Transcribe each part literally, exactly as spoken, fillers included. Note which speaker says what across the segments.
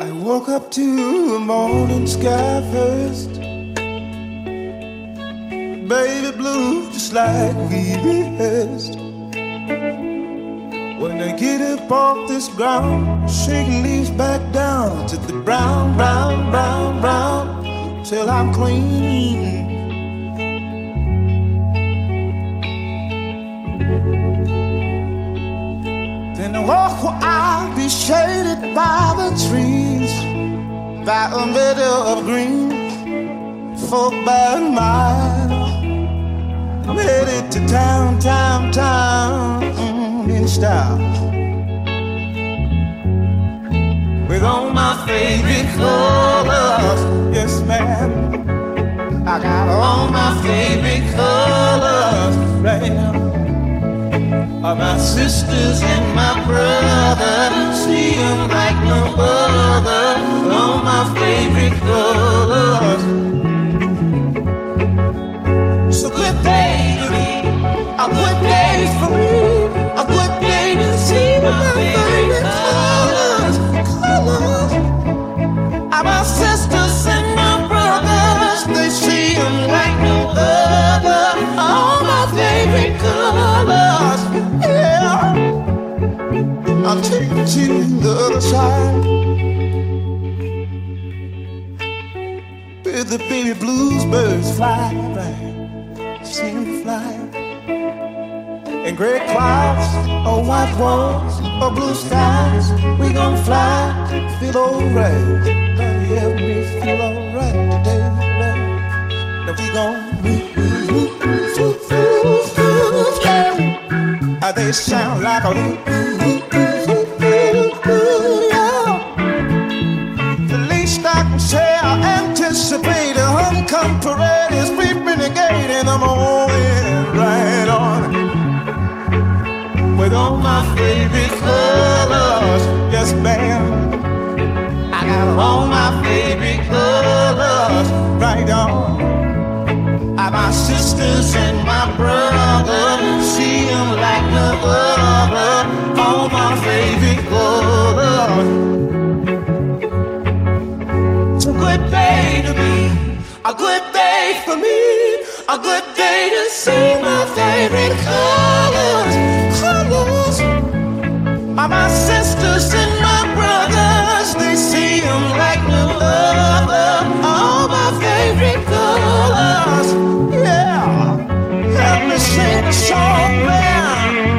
Speaker 1: I woke up to a morning sky first, baby blue, just like we rehearsed. When I get up off this ground, shaking leaves back down to the brown, brown, brown, brown, till I'm clean. Then I walk where I'll be shaded by the trees, by a meadow of green, for about a mile. I'm headed to town, town, town, mm, in style, with all my favorite colors. Yes, ma'am, I got all my favorite colors right now. Are my sisters and my brother, see them like no other, all my favorite colors. So good day to me, a good day for me, a good day to see my favorite colors, colors. Are my sisters and my brothers, they see them like no other, all my favorite colors. Yeah, I'll take you to the other side, where the baby blues birds fly, right, see them fly. And gray clouds, or white walls, or blue skies, we gon' fly, feel alright. God help me feel alright today, right? Now we gon' move, move, move, move, move, move, yeah. They sound like a ooh, ooh, ooh, ooh, ooh, yeah. The least I can say, I anticipate a homecoming parade is sweeping the gate in the morning, right on. With all my favorite colors, yes ma'am, I got all my favorite colors, right on. I my sisters and my brother, see them like no other, all my favorite colors. It's a good day to me, a good day for me, a good day to see my favorite colors, colors. Are my sisters and my brothers, they see them like no other, all my favorite colors. Yeah, help me sing a song, man.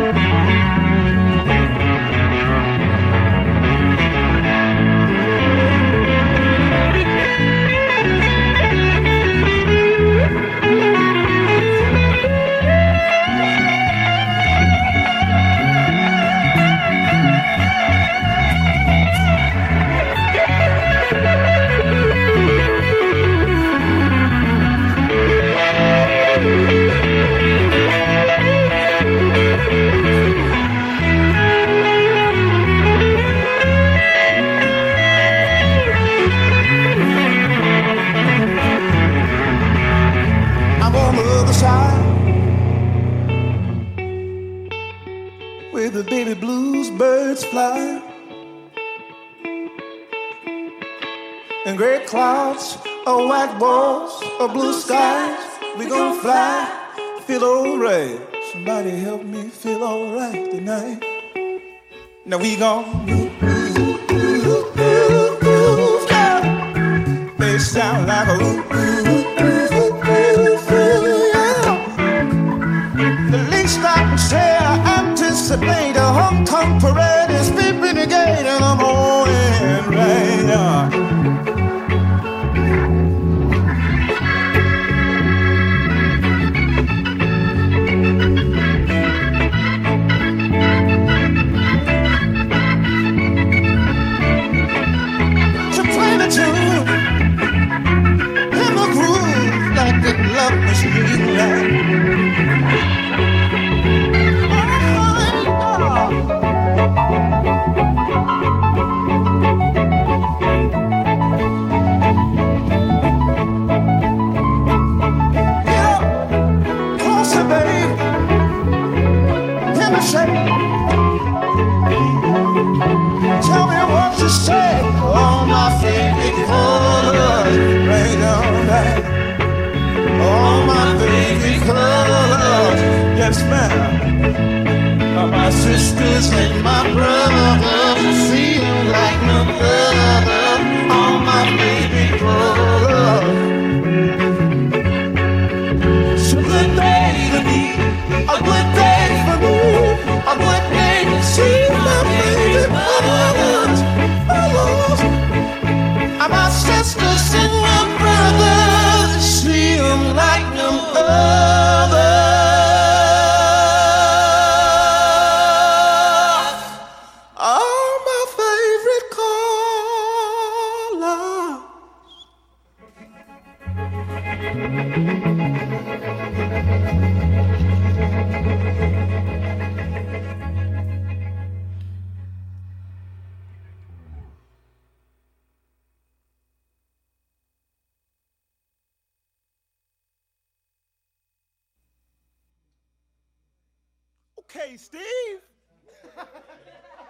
Speaker 1: Where the baby blues birds fly, and gray clouds, or white walls, or blue skies, we gon' fly, feel alright. Somebody help me feel alright tonight. Now we gon' move, move, move, move, move, yeah. They sound like a ooh, ooh, ooh, ooh, ooh, yeah. The least I can say, I anticipate a homecoming parade is sweeping the gate in the morning, right now. Love machine, yeah, closer, babe. Give me shake. Tell me what you say. best found are my sisters and my brothers. See them like no other on my baby brother. It's a good day to me, a good day for me, a good day to see my baby brothers. brothers. And my sisters and my brothers, see them like no other. All my favorite colors. Okay, Steve.